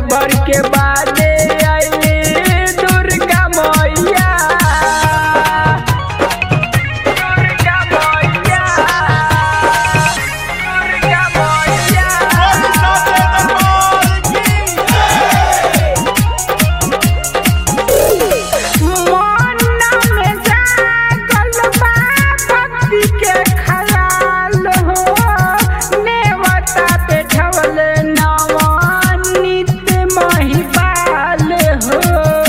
भर के बादे आइली दुर्गा मैया। दुर्गा मैया, दुर्गा मैया। मन में जागल बा भक्ति के ख्याल हो, नेवता पे ठवल नवानित महिपाल हो।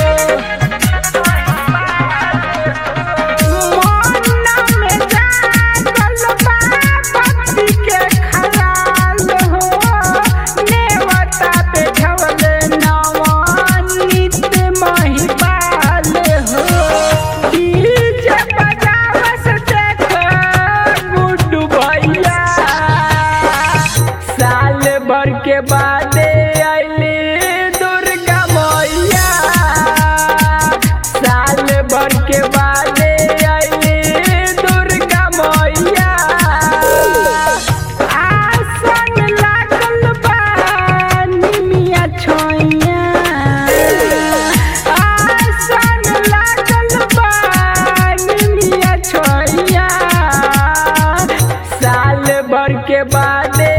मन में जागल बा भक्ति के ख्याल हो, नेवता पे ठवल नवानित महिपाल हो। डीजे बजावस देख गुड्डू भैया, साल भर के बादे आइली दुर्गा मैया। साल भर के बादे आइली दुर्गा मैया। आसन लागल बा निमिया छोइया, आसन लागल बा निमिया छोइया। साल भर के बादे